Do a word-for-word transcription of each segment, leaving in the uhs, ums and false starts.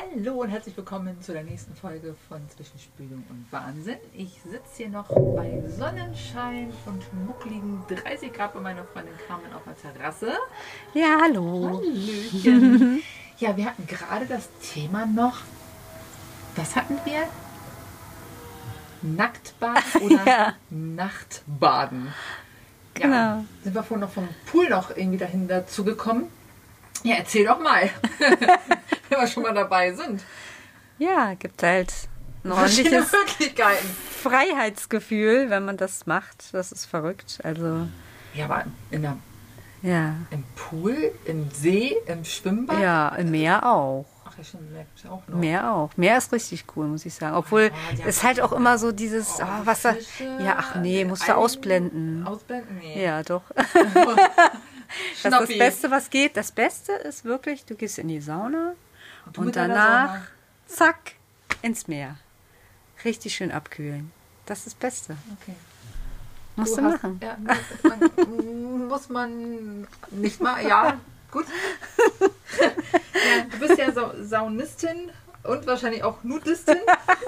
Hallo und herzlich willkommen zu der nächsten Folge von Zwischen Spülung und Wahnsinn. Ich sitze hier noch bei Sonnenschein und muckligen dreißig Grad bei meiner Freundin Carmen auf der Terrasse. Ja, hallo. Hallöchen. Ja, wir hatten gerade das Thema noch, was hatten wir? Nacktbaden oder Ja. Nachtbaden. Genau. Ja, sind wir vorhin noch vom Pool noch irgendwie dahin dazu gekommen? Ja, erzähl doch mal, wenn wir schon mal dabei sind. Ja, gibt halt ein Verschiedene ordentliches Möglichkeiten. Freiheitsgefühl, wenn man das macht. Das ist verrückt. Also, Ja, aber in der, ja. im Pool, im See, im Schwimmbad? Ja, im Meer auch. Ach ja, stimmt, Meer gibt's ja auch noch. Meer auch. Meer ist richtig cool, muss ich sagen. Obwohl, Ah, die es haben- halt auch immer so dieses Oh, oh, Wasser. Fische, Ja, ach nee, musst du Algen- ausblenden. Ausblenden? Nee. Ja, doch. Das ist das Schnappi. Beste, was geht. Das Beste ist wirklich, du gehst in die Sauna Du und mit deiner danach, Sauna. zack, ins Meer. Richtig schön abkühlen. Das ist das Beste. Okay. Musst du, hast- machen. Ja, man, muss man nicht mal, ja, gut. Ja, du bist ja Sa Saunistin und wahrscheinlich auch Nudistin.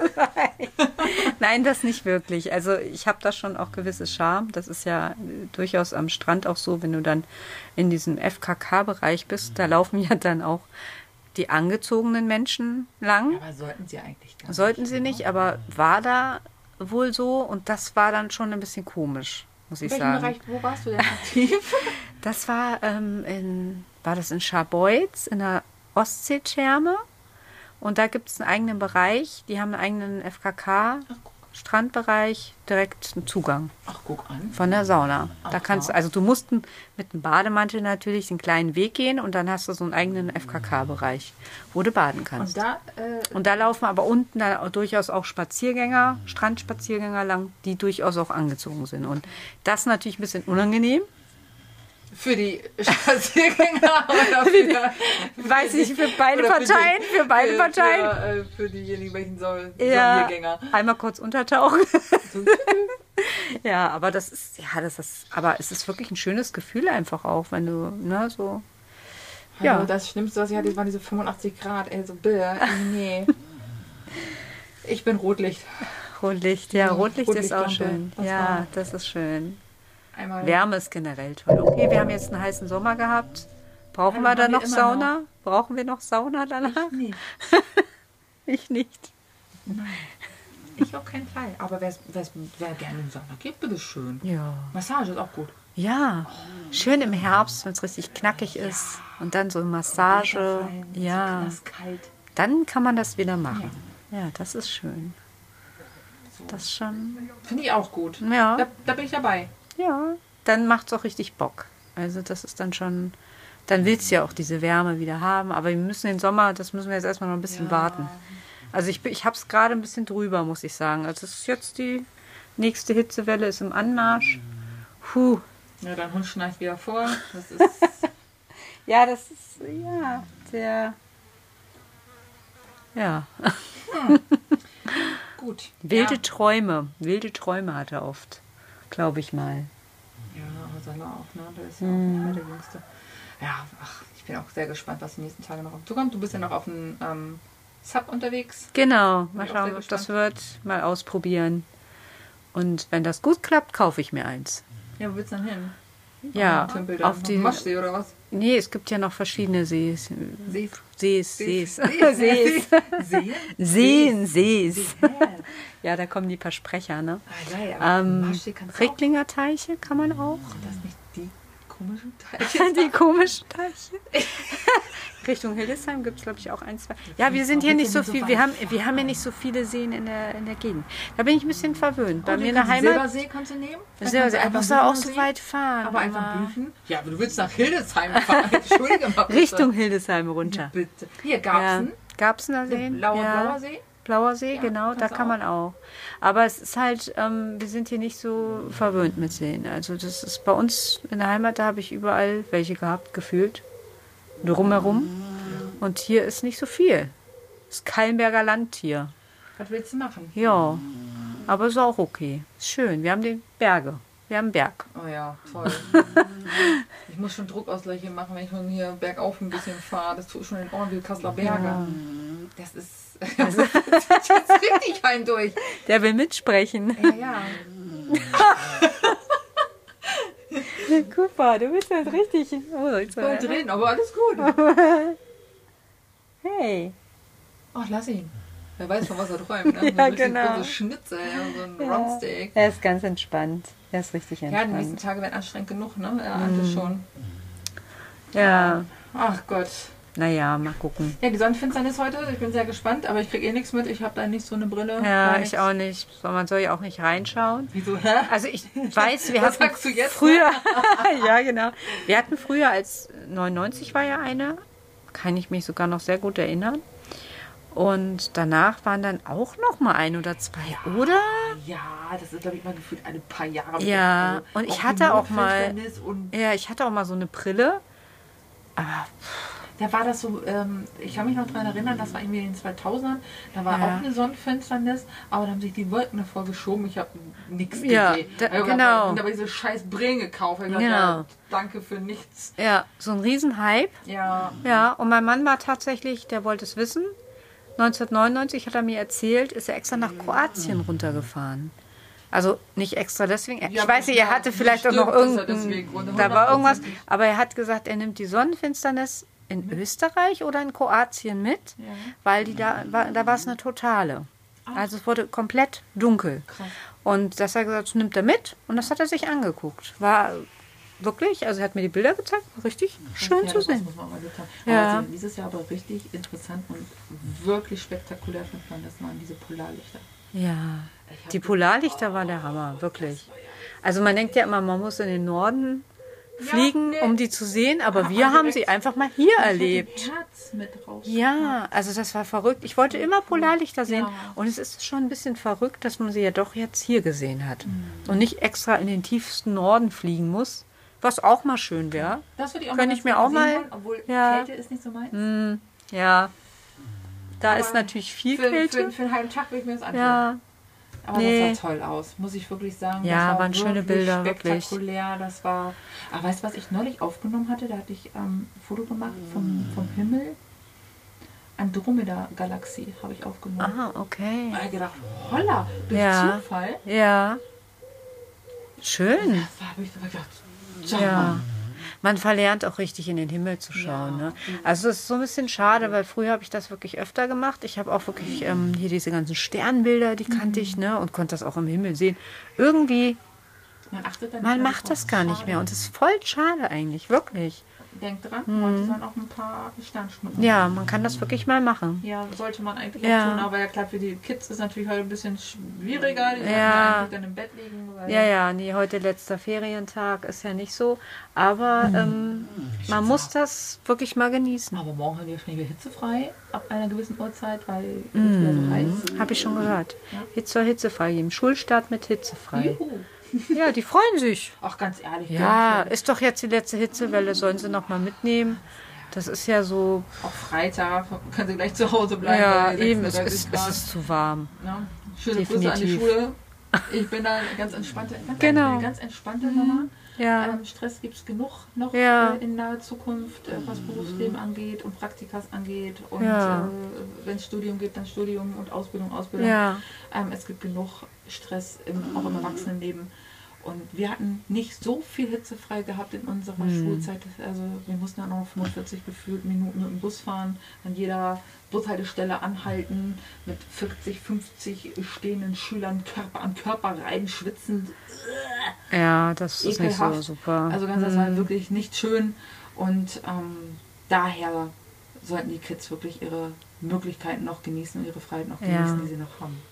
Nein, das nicht wirklich. Also ich habe da schon auch gewisse Charme. Das ist ja äh, durchaus am Strand auch so, wenn du dann in diesem F K K-Bereich bist, da laufen ja dann auch die angezogenen Menschen lang. Aber sollten sie eigentlich gar Sollten nicht, sie oder? nicht, aber war da wohl so und das war dann schon ein bisschen komisch, muss In ich welchem sagen. Bereich, wo warst du denn aktiv? Das war ähm, in, war das in Scharbeutz, in der Ostseetherme. Und da gibt es einen eigenen Bereich. Die haben einen eigenen F K K-Strandbereich, direkt einen Zugang Ach, guck an. von der Sauna. Da Aha. kannst du, also du musst n- mit einem Bademantel natürlich den kleinen Weg gehen und dann hast du so einen eigenen F K K-Bereich, wo du baden kannst. Und da, äh, Und da laufen aber unten dann auch durchaus auch Spaziergänger, Strandspaziergänger lang, die durchaus auch angezogen sind. Und das ist natürlich ein bisschen unangenehm. für die Spaziergänger oder für, die, Weiß ich, für beide oder für die- Parteien, für beide für, Parteien. Für, äh, für diejenigen, welchen Soll Ja, Soniergänger. einmal kurz untertauchen. So, Ja, aber das ist, ja, das ist, aber es ist wirklich ein schönes Gefühl einfach auch, wenn du, ne, so. ja. Ja. Das Schlimmste, was ich hatte, waren diese fünfundachtzig Grad. Ey, so, bitte, nee. Ich bin Rotlicht. Rotlicht, ja, Rotlicht ist auch Rotlichtlampe, schön. das Ja, war- das ist schön. Einmal. Wärme ist generell toll. Okay, wir haben jetzt einen heißen Sommer gehabt. Brauchen Ja, wir haben da wir noch immer Sauna? Brauchen wir noch Sauna danach? Nee, Ich nicht. ich auf keinen Fall. Aber wer wer gerne in Sauna geht, bitteschön. Ja. Massage ist auch gut. Ja, schön im Herbst, wenn es richtig knackig ist. Und dann so Massage. Wasserfallen, Ja, So kalt. dann kann man das wieder machen. Ja, das ist schön. Das ist schon. Finde ich auch gut. Ja. Da, da bin ich dabei. Ja, dann macht es auch richtig Bock. Also das ist dann schon, dann willst du ja auch diese Wärme wieder haben. Aber wir müssen den Sommer, das müssen wir jetzt erstmal noch ein bisschen Ja. warten. Also ich, bin- ich habe es gerade ein bisschen drüber, muss ich sagen. Also es ist jetzt die nächste Hitzewelle ist im Anmarsch. Puh. Ja, dein Hund schnarcht wieder vor. Das ist. Ja, das ist, ja, sehr, ja. Gut. Wilde Ja, Träume, wilde Träume hat er oft, glaube ich mal. ja aber Salah auch, ne? Der ist ja Mhm. auch der Jüngste. Ja, ach, ich bin auch sehr gespannt, was die nächsten Tage noch auf zukommt. Du bist ja noch auf dem ähm, Sub unterwegs. Genau, Bin mal ich auch schauen, sehr ob das wird, mal ausprobieren. Und wenn das gut klappt, kaufe ich mir eins. Ja, wo willst du denn hin? Ja, Auf, den Tümpel da? auf Auf die, dem Maschsee oder was? nee, es gibt ja noch verschiedene Sees. Sees. Sees, Sees. Sees. Sees. Seen? Seen, Sees. Sees. Ja, da kommen die Versprecher, ne? Ah, geil, aber Ähm, Maschsee kannst du auch. Recklinger Teiche kann man auch. Sind das nicht die komischen Teile? Die komischen Teiche. Richtung Hildesheim gibt es, glaube ich, auch ein, zwei. Ja, wir sind hier nicht so viel. Wir haben, wir haben hier nicht so viele Seen in der, in der Gegend. Da bin ich ein bisschen verwöhnt. Bei Und mir in den der Heimat. Silbersee kannst du nehmen? Da Silbersee, kannst du aber einfach musst du auch so Silbersee, weit fahren. Aber einfach immer. büchen? Ja, aber du willst nach Hildesheim fahren. Entschuldige mal bitte. Richtung Hildesheim runter. Bitte. Hier, Ja. Garbsen. Garbsener See? Blauer, ja. blauer See. Blauer See, Ja, genau, da kannst du kann auch. man auch. Aber es ist halt, ähm, wir sind hier nicht so verwöhnt mit Seen. Also das ist bei uns in der Heimat, da habe ich überall welche gehabt, gefühlt. Drumherum. Und hier ist nicht so viel. Das ist Kallenberger Land hier. Was willst du machen? Ja, aber ist auch okay. Ist schön. Wir haben die Berge. Wir haben einen Berg. Oh ja, toll. Ich muss schon Druckausgleiche machen, wenn ich schon hier bergauf ein bisschen fahre. Das tut schon in den Ohren wie Kasseler Berge. Das ist, also, das ist jetzt richtig ein durch. Der will mitsprechen. Ja, ja. Cooper, du bist jetzt richtig... Oh, Ich wollte reden, aber alles gut. Hey. Ach, lass ihn. Wer weiß, von was er träumt. Ne? So Ja, ein richtig genau. großes Schnitzel, ja, so ein Ja. Rumpsteak. Er ist ganz entspannt. Er ist richtig Ja, die nächsten entspannt. Tage werden anstrengend genug, ne? Er ahnte schon. Ja, Ach Gott. naja, mal gucken. Ja, die Sonnenfinsternis heute. Ich bin sehr gespannt, aber ich kriege eh nichts mit. Ich habe da nicht so eine Brille. Ja, gar ich nichts. auch nicht. So, man soll ja auch nicht reinschauen. Wieso, hä? Also ich weiß, wir Was hatten sagst du jetzt? früher, ja genau, wir hatten früher, als neunundneunzig war ja eine, kann ich mich sogar noch sehr gut erinnern. Und danach waren dann auch noch mal ein oder zwei, oder? Ja, das ist, glaube ich, mal gefühlt ein paar Jahre. Ja, Also und ich die hatte auch mal, Mondfinsternis Und ja, ich hatte auch mal so eine Brille, aber da war das so, ähm, ich kann mich noch daran erinnern, das war irgendwie in den zweitausendern, da war Ja. auch eine Sonnenfinsternis, aber da haben sich die Wolken davor geschoben, ich habe nichts Ja, gesehen. da- Ich hab genau. Und aber diese scheiß Brillen gekauft. Ich hab Genau. gesagt, ja, danke für nichts. ja, so ein Riesenhype. Ja, Ja, und mein Mann war tatsächlich, der wollte es wissen. neunzehnhundertneunundneunzig hat er mir erzählt, ist er extra nach Kroatien runtergefahren. Also nicht extra deswegen. Ich Ja, weiß nicht, er ja, hatte vielleicht auch bestimmt noch ist er irgendein, deswegen runter, da war irgendwas, hundertprozentig. aber er hat gesagt, er nimmt die Sonnenfinsternis in Österreich oder in Kroatien mit, Ja. weil die da war, da war es eine totale. Also es wurde komplett dunkel. Krass. Und das hat er gesagt, das nimmt er mit und das hat er sich angeguckt. War wirklich, also er hat mir die Bilder gezeigt, war richtig schön Ja, zu das sehen. muss man mal getan. Ja. Aber dieses Jahr aber richtig interessant und wirklich spektakulär fand man, das waren diese Polarlichter. Ja, Ich hab die Polarlichter war der Hammer, wirklich. Also man denkt ja immer, man muss in den Norden fliegen, nee. um die zu sehen, aber Aber wir haben direkt- sie einfach mal hier Ich erlebt. hätte Herz mit raus. Ja, also das war verrückt. Ich wollte immer Polarlichter sehen Ja. und es ist schon ein bisschen verrückt, dass man sie ja doch jetzt hier gesehen hat Mhm. und nicht extra in den tiefsten Norden fliegen muss, was auch mal schön wäre. Das würde ich auch Könnte mal ich ganz mir auch gerne mal- sehen wollen, obwohl ja. Kälte ist nicht so meins. Hm, ja, da Aber ist natürlich viel Für, Kälte. für, für einen halben Tag würde ich mir das anschauen. Ja, Aber Nee. das sah toll aus, muss ich wirklich sagen. Ja, das war waren schöne wirklich Bilder, wirklich. spektakulär. Das war. Aber weißt du, was ich neulich aufgenommen hatte? Da hatte ich ähm, ein Foto gemacht vom, vom Himmel. Andromeda-Galaxie habe ich aufgenommen. ah, okay. Da habe ich gedacht, holla, durch Ja. Zufall. Ja, schön. Da habe ich gedacht, sag Ja. mal. Man verlernt auch richtig in den Himmel zu schauen. Ja. Ne? Also es ist so ein bisschen schade, weil früher habe ich das wirklich öfter gemacht. Ich habe auch wirklich ähm, hier diese ganzen Sternbilder, die kannte ich, ne, und konnte das auch im Himmel sehen. Irgendwie, Man achtet dann man nicht mehr macht drauf. das gar nicht Schade. mehr und es ist voll schade eigentlich, wirklich. Denkt dran, heute sollen auch ein paar Sternschnuppen. Ja, man kann das wirklich mal machen. Ja, sollte man eigentlich Ja. auch tun, aber ja klar, für die Kids ist natürlich heute ein bisschen schwieriger. Die Ja. ja eigentlich dann im Bett liegen. Weil Ja, ja, nee, heute letzter Ferientag ist ja nicht so, aber ähm, man muss das wirklich mal genießen. Aber morgen haben wir schon wieder hitzefrei ab einer gewissen Uhrzeit, weil es wieder so heiß. Habe ich schon gehört. Ja. Hitze, hitzefrei, im Schulstart mit hitzefrei. Juhu. Ja, die freuen sich. Ach, ganz ehrlich. Ja, gönnt ist doch jetzt die letzte Hitzewelle, sollen sie noch mal mitnehmen. Das ist ja so, euch. Auch Freitag können sie gleich zu Hause bleiben. ja, bei eben, es sechsunddreißig ist, es Grad. ist zu warm. Ja. Schöne Grüße an die Definitiv. Schule. Ich bin da eine ganz entspannte, ganz Genau. eine ganz entspannte Mama. Ja, Ähm, Stress gibt es genug noch Ja. äh, in naher Zukunft, äh, was Berufsleben angeht und Praktikas angeht. Und Ja. äh, wenn es Studium gibt, dann Studium und Ausbildung, Ausbildung. ja, Ähm, es gibt genug Stress im, auch im Erwachsenenleben. Und wir hatten nicht so viel hitzefrei gehabt in unserer Hm. Schulzeit. Also wir mussten dann noch fünfundvierzig gefühlt Minuten mit dem Bus fahren, an jeder Bushaltestelle anhalten, mit vierzig, fünfzig stehenden Schülern Körper an Körper rein, schwitzend. ja, das ist nicht so Ekelhaft. super. Also ganz, das war wirklich nicht schön. Und ähm, daher sollten die Kids wirklich ihre Möglichkeiten noch genießen und ihre Freiheit noch Ja. genießen, die sie noch haben.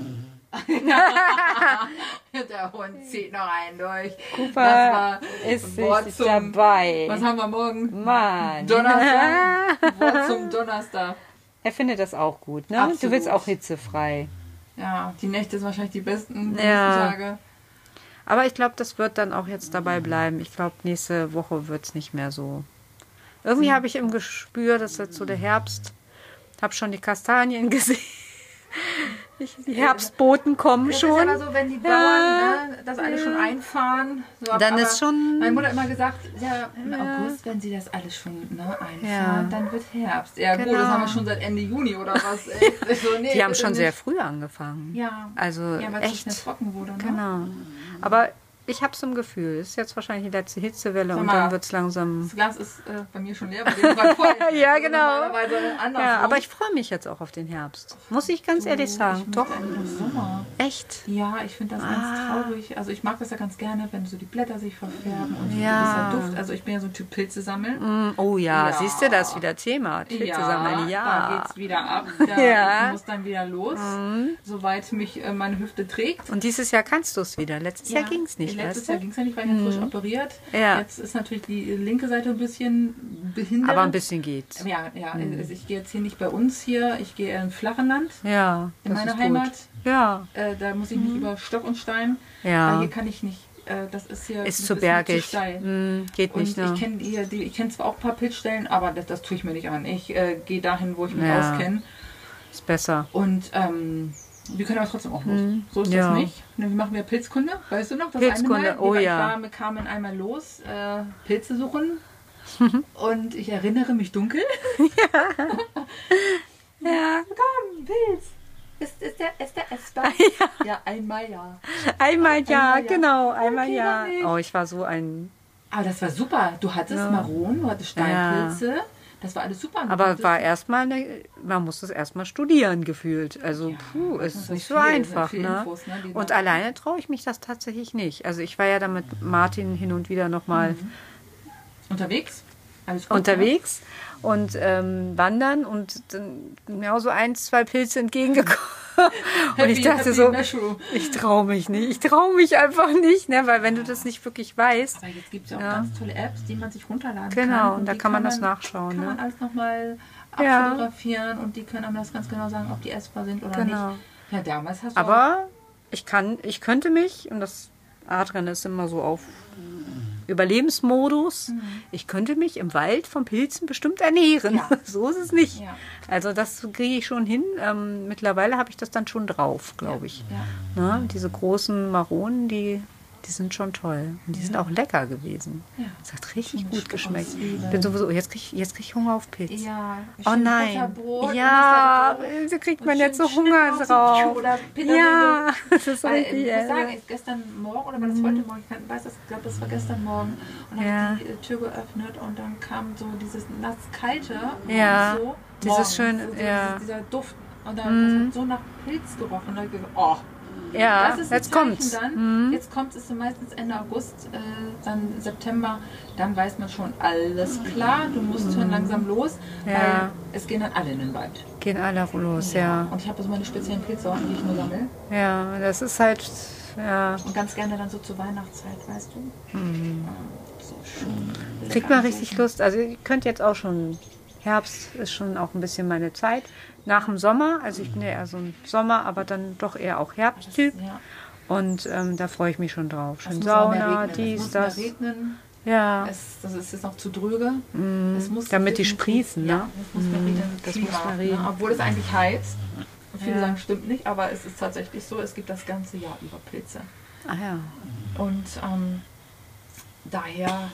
Der Hund zieht noch einen durch. Cooper das ist Wort nicht zum- dabei. Was haben wir morgen? Mann. Donnerstag. Wort zum Donnerstag. Er findet das auch gut, ne? Absolut. Du willst auch hitzefrei. Ja, die Nächte sind wahrscheinlich die besten Ja. Tage. Aber ich glaube, das wird dann auch jetzt dabei bleiben. Ich glaube, nächste Woche wird es nicht mehr so. Irgendwie habe ich im Gespür, dass jetzt so der Herbst, habe schon die Kastanien gesehen. Ich, die Herbstboten kommen Das schon. ist aber so, wenn die Bauern Ja. ne, das alles schon einfahren. So, Dann aber ist schon- Meine Mutter hat immer gesagt, ja, im Ja. August, wenn sie das alles schon ne, einfahren, Ja. dann wird Herbst. Ja gut, Genau. das haben wir schon seit Ende Juni oder was. Ey. So, nee, Die haben bitte schon nicht. sehr früh angefangen. Ja, Also ja weil es so schnell echt. trocken wurde. Ne? Genau. Aber ich habe so ein Gefühl, es ist jetzt wahrscheinlich die letzte Hitzewelle Sag und mal, dann wird es langsam. Das Glas ist äh, bei mir schon leer, bei dem war voll. Ja, Also genau. normalerweise andersrum. Ja, aber ich freue mich jetzt auch auf den Herbst. Muss ich ganz Du, ehrlich sagen. ich Doch, möchte eigentlich noch Sommer. echt. Ja, ich finde das Ah. ganz traurig. Also ich mag das ja ganz gerne, wenn so die Blätter sich verfärben und so Ja. ein gewisser Duft. Also ich bin ja so ein Typ Pilze sammeln. Mm, Oh ja, Ja. siehst du, das ist wieder Thema. Pilze sammeln, da ja. geht's wieder ab. Da Ja. Ich muss dann wieder los, soweit mich äh, meine Hüfte trägt. Und dieses Jahr kannst du es wieder. Letztes Jahr ging es nicht, Letztes weißt Jahr du? ging es ja nicht, weil ich ja frisch operiert. Ja. Jetzt ist natürlich die linke Seite ein bisschen behindert. Aber ein bisschen geht's. Ja, ja. Also ich gehe jetzt hier nicht bei uns hier, ich gehe in Flachenland, Ja, in das meine ist Heimat. gut. Ja, Äh, da muss ich nicht über Stock und Stein. Ja. Weil hier kann ich nicht. Äh, das ist hier ist das zu mir bergig. steil. Mm, geht Und nicht, ne? ich kenne hier, die, ich kenne zwar auch ein paar Pilzstellen, aber das, das tue ich mir nicht an. Ich äh, gehe dahin, wo ich mich Ja. auskenne. Ist besser. Und ähm, wir können aber trotzdem auch los. So ist Ja. das nicht. Ne, wir machen wir Pilzkunde, weißt du noch? Das Pilzkunde, eine Mal, oh wir, ja. Ich war, wir kamen einmal los, äh, Pilze suchen. Und ich erinnere mich dunkel. Ja, Komm, Pilz. Ist, ist, der, ist der essbar? Ja, einmal ja. einmal ja, Einmal ja. genau, einmal Okay, ja. dann nicht. Oh, ich war so ein... Aber das war super. Du hattest Ja. Maronen, du hattest Steinpilze. Das war alles super. Du Aber konntest- war erstmal eine, man muss das erstmal studieren gefühlt. Also Ja, puh, das es ist ist nicht so viel, das sind einfach. viele Ne? Infos, ne, die Und da- alleine traue ich mich das tatsächlich nicht. Also ich war ja dann mit Martin hin und wieder nochmal Mhm. Unterwegs? Alles gut, unterwegs und ähm, wandern und dann genau so ein, zwei Pilze entgegengekommen. Und Happy- ich dachte happy so, mushroom. ich traue mich nicht, ich traue mich einfach nicht, ne? Weil wenn du das nicht wirklich weißt, Aber jetzt gibt es ja auch Ja. ganz tolle Apps, die man sich runterladen kann. genau, und da die kann man das nachschauen. Kann man Ne? alles nochmal Ja. abfotografieren und die können einem das ganz genau sagen, ob die essbar sind oder Genau. nicht. Ja, damals hast du auch, Aber ich kann, ich könnte mich, und das Adrian ist immer so auf Überlebensmodus, Mhm. ich könnte mich im Wald von Pilzen bestimmt ernähren. Ja. So ist es nicht. Ja. Also das kriege ich schon hin. Ähm, mittlerweile habe ich das dann schon drauf, glaube ich. Ja. Ne? Diese großen Maronen, die, die sind schon toll. Und die sind auch lecker gewesen. Ja. Das hat richtig Schön gut mit geschmeckt. Zwiebeln. Ich bin sowieso, jetzt kriege ich, jetzt krieg ich Hunger auf Pilz. Ja, Oh schön nein. Butterbrot und Ja, das so kriegt und man jetzt so schön Hunger Schnittlauch drauf. Oder Petersilie. Ja, das ist Weil, richtig. ich muss sagen, äh, ich gestern Morgen oder war das heute Morgen, ich kann- weiß das, ich glaube, das war gestern Morgen, und dann Ja. habe ich die äh, Tür geöffnet und dann kam so dieses nass-kalte, Ja, so, dieses morgens, schöne- so, ja. dieses, dieser Duft, und dann das hat so nach Pilz gerochen, und dann hab ich gesagt, oh, ja, das ist ein jetzt Zeichen kommt's. dann. Jetzt kommt es so meistens Ende August, äh, dann September, dann weiß man schon, alles klar, du musst schon langsam los, Ja. weil es gehen dann alle in den Wald. Gehen alle los, ja. Und ich habe so meine speziellen Pilzsorten, die ich nur sammle. Ja, das ist halt, ja. Und ganz gerne dann so zur Weihnachtszeit, weißt du? So schön. Kriegt man richtig Lust. Also ich könnte jetzt auch schon, Herbst ist schon auch ein bisschen meine Zeit. Nach dem Sommer, also ich bin ja eher so ein Sommer, aber dann doch eher auch Herbsttyp. Ja. Und ähm, da freue ich mich schon drauf. Es Schön muss auch mehr Sauna, regnen. Es dies, muss mehr das. regnen. Ja, Es, das ist jetzt noch zu dröge. Es muss damit die definitiv- sprießen, ne? Ja, es muss mehr regnen. das Klima, muss mehr regnen. Ne? Obwohl es eigentlich heizt. Viele Ja. sagen, stimmt nicht, aber es ist tatsächlich so, es gibt das ganze Jahr über Pilze. ah ja. Und ähm, daher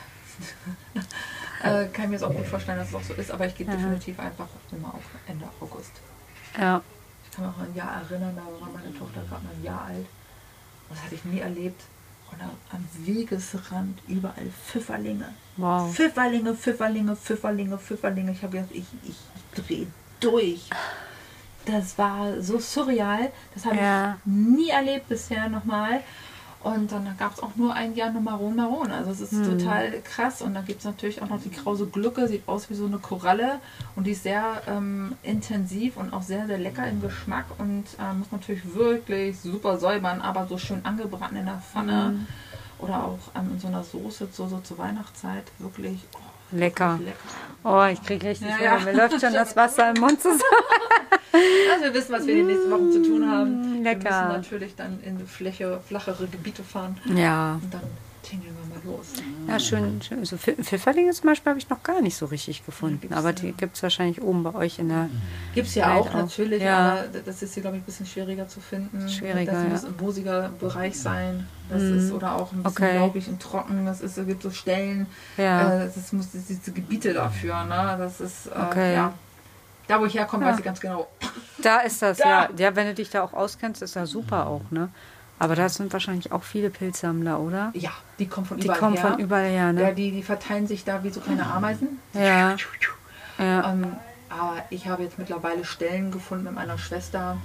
äh, kann ich mir jetzt auch gut vorstellen, dass es auch so ist, aber ich gehe definitiv einfach immer auf Ende August. Ja, Ich kann mich auch an ein Jahr erinnern, da war meine Tochter gerade mal ein Jahr alt. Und das hatte ich nie erlebt. Und da am Wegesrand überall Pfifferlinge. wow. Pfifferlinge, Pfifferlinge, Pfifferlinge, Pfifferlinge. Ich habe gedacht, ich, ich, ich drehe durch. Das war so surreal. Das habe Ja. ich nie erlebt bisher nochmal. Und dann gab es auch nur ein Jahr nur Maron Maron. Also es ist Hm. total krass. Und dann gibt es natürlich auch noch die krause Glucke. Sieht aus wie so eine Koralle. Und die ist sehr ähm, intensiv und auch sehr, sehr lecker im Geschmack. Und äh, muss natürlich wirklich super säubern, aber so schön angebraten in der Pfanne. Hm. Oder auch ähm, in so einer Soße, so, so zur Weihnachtszeit. Wirklich oh, Lecker. wirklich lecker. Oh, ich kriege richtig Ja, Hunger. ja. Mir läuft schon das Wasser im Mund zusammen. Also wir wissen, was wir die nächsten Wochen zu tun haben. lecker. Wir müssen natürlich dann in Fläche, flachere Gebiete fahren. Ja, Und dann tingeln wir mal los. Ja, schön. schön. So Pf- Pfifferlinge zum Beispiel habe ich noch gar nicht so richtig gefunden. gibt's Aber ja. die gibt es wahrscheinlich oben bei euch in der... Gibt es ja Welt auch, auch. natürlich, Ja. aber das ist hier, glaube ich, ein bisschen schwieriger zu finden. Schwieriger, das ja. muss im moosiger Bereich sein. Das Mhm. ist, oder auch ein bisschen Okay. laubig und trocken. Das ist, es gibt so Stellen, Ja. äh, das muss diese Gebiete dafür. Ne? Das ist, äh, Okay. ja. Da, wo ich herkomme, Ja. weiß ich ganz genau. Da ist das, Da. ja. Ja, wenn du dich da auch auskennst, ist das super auch, ne? Aber da sind wahrscheinlich auch viele Pilzsammler, oder? Ja, die kommen von Die überall kommen her. von überall her, Ja, ne? die, die verteilen sich da wie so kleine Ameisen. Ja. Ja. Ähm, aber ich habe jetzt mittlerweile Stellen gefunden mit meiner Schwester.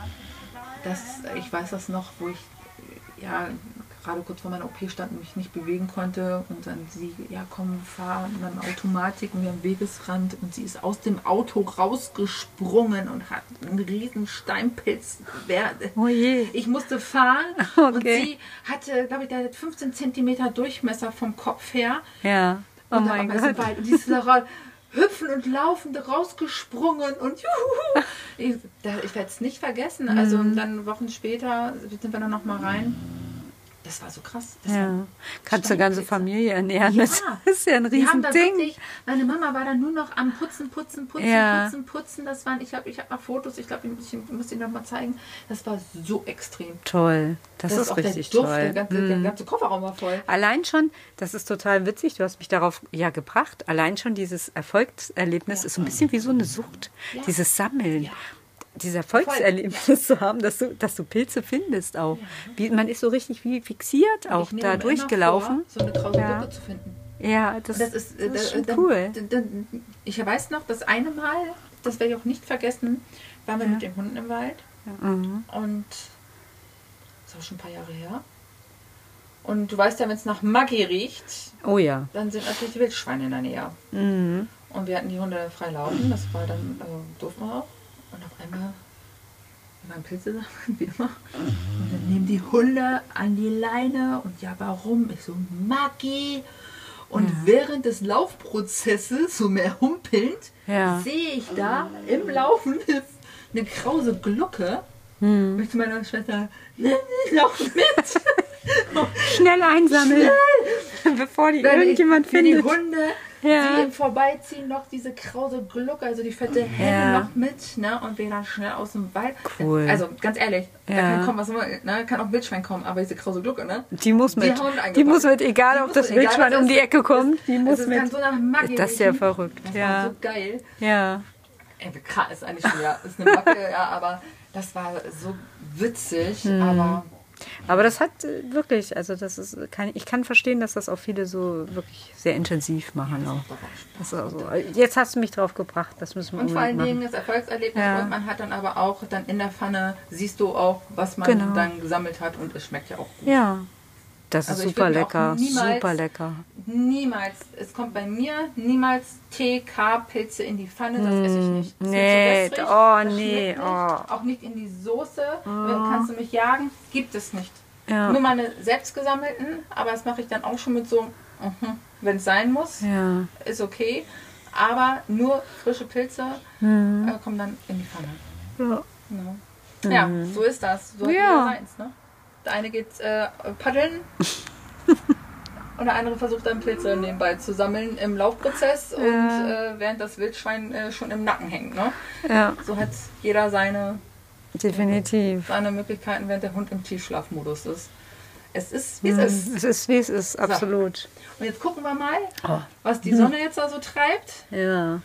Das, ich weiß das noch, wo ich ja gerade kurz vor meiner O P stand und mich nicht bewegen konnte. Und dann sie, ja komm, fahr mit einer Automatik und wir am Wegesrand. Und sie ist aus dem Auto rausgesprungen und hat einen riesen Steinpilz. Oh je. Ich musste fahren und Okay. sie hatte, glaube ich, der hat fünfzehn Zentimeter Durchmesser vom Kopf her. Ja. Oh Und mein dann am Gott. besten weit. Und die ist da ra- hüpfen und laufend rausgesprungen und juhu. Ich, da- ich werde es nicht vergessen. Also Mhm. und dann Wochen später sind wir dann noch mal rein. Das war so krass. Das Ja. war Kannst du ganze Steinpilze. Familie ernähren. Ja. Das ist ja ein Wir haben da Riesending. wirklich, meine Mama war dann nur noch am Putzen, Putzen, Putzen, Ja. Putzen, Putzen. Das waren, ich habe ich hab mal Fotos, ich glaube, ich, ich muss Ihnen noch mal zeigen. Das war so extrem. Toll. Das, ist auch richtig der Duft, toll. Der ganze, der Mhm. ganze Kofferraum war voll. Allein schon, das ist total witzig, du hast mich darauf ja gebracht, allein schon dieses Erfolgserlebnis Ja. ist so ein bisschen wie so eine Sucht. Ja. Dieses Sammeln. Ja. Dieses Erfolgserlebnis zu haben, dass du, dass du Pilze findest auch. Wie, man ist so richtig wie fixiert auch Ich nehme da mir immer durchgelaufen. vor, so eine krause Ja. Gurke zu finden. Ja, das, Das ist, äh, das ist da- schon da- cool. da- da- Ich weiß noch, das eine Mal, das werde ich auch nicht vergessen, waren wir Ja. mit den Hunden im Wald Mhm. und das ist auch schon ein paar Jahre her. Und du weißt ja, wenn es nach Maggi riecht, Oh ja. dann sind natürlich die Wildschweine in der Nähe. Mhm. Und wir hatten die Hunde frei laufen, das war dann, äh, durften wir auch. Und auf einmal, wir waren Pilze sammeln, wie immer. Und dann nehmen die Hunde an die Leine und ja, warum? Ich so, Maggi. Und Ja. während des Laufprozesses, so mehr humpelnd, Ja. sehe ich da im Laufen eine krause Glucke. Hm. Und ich zu meiner Schwester, ich lauf mit. Schnell einsammeln, bevor die Dann irgendjemand ich, für die findet. Hunde, Ja. die im Vorbeiziehen noch diese krause Glucke, also die fette Henne Ja. noch mit, ne? Und wir dann schnell aus dem Wald. Cool. Also ganz ehrlich, da Ja. kann kommen, was immer, ne? Kann auch Wildschwein kommen, aber diese krause Glucke, ne? Die muss Die mit. haben wir Die eingepackt. muss mit, egal Die ob muss das mit, egal, Wildschwein was um die ist. Ecke kommt. Die muss Also es kann mit. so nach Maggi Das ist ja riechen. verrückt. Das Ja. war so geil. Ja. Ey, krass, ist eigentlich schon, ja, ist eine Macke, ja, aber das war so witzig, Hm. aber Aber das hat äh, wirklich, also das ist, kann, ich kann verstehen, dass das auch viele so wirklich sehr intensiv machen. Auch. Das ist auch so. Jetzt hast du mich drauf gebracht, das müssen wir und vor allen unbedingt Dingen das Erfolgserlebnis Ja. und man hat dann aber auch dann in der Pfanne, siehst du auch, was man Genau. dann gesammelt hat und es schmeckt ja auch gut. machen. Ja, das ist Also ich super würd mir auch lecker, niemals- super lecker. Niemals, es kommt bei mir niemals T K-Pilze in die Pfanne, das esse ich nicht. Das ist mir Nee, zu wässrig, oh, das nee, schmeckt nicht. oh. Auch nicht in die Soße, kannst du mich jagen, gibt es nicht. Ja. Nur meine selbst gesammelten, aber das mache ich dann auch schon mit so, mhm, wenn es sein muss, Ja. ist okay. Aber nur frische Pilze Mhm. äh, kommen dann in die Pfanne. Ja. Genau. Ja, so ist das. So hat Ja. jeder seins, ne? Der eine geht äh, paddeln und der andere versucht dann Pilze nebenbei zu sammeln im Laufprozess und Ja. äh, während das Wildschwein äh, schon im Nacken hängt. Ne? Ja, So hat jeder seine, definitiv. seine Möglichkeiten, während der Hund im Tiefschlafmodus ist. Es ist, wie es Mhm. ist. Es ist, wie es ist, absolut. Und jetzt gucken wir mal, Oh. was die Sonne jetzt da so treibt. Ja.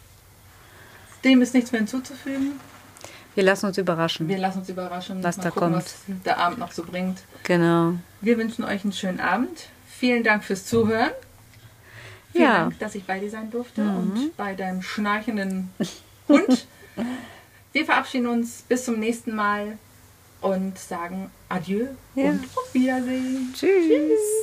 Dem ist nichts mehr hinzuzufügen. Wir lassen uns überraschen. Wir lassen uns überraschen, Was mal da gucken, kommt. was der Abend noch so bringt. Genau. Wir wünschen euch einen schönen Abend. Vielen Dank fürs Zuhören. Vielen Ja. Dank, dass ich bei dir sein durfte und bei deinem schnarchenden Hund. Wir verabschieden uns bis zum nächsten Mal und sagen Adieu Ja. und auf Wiedersehen. Tschüss.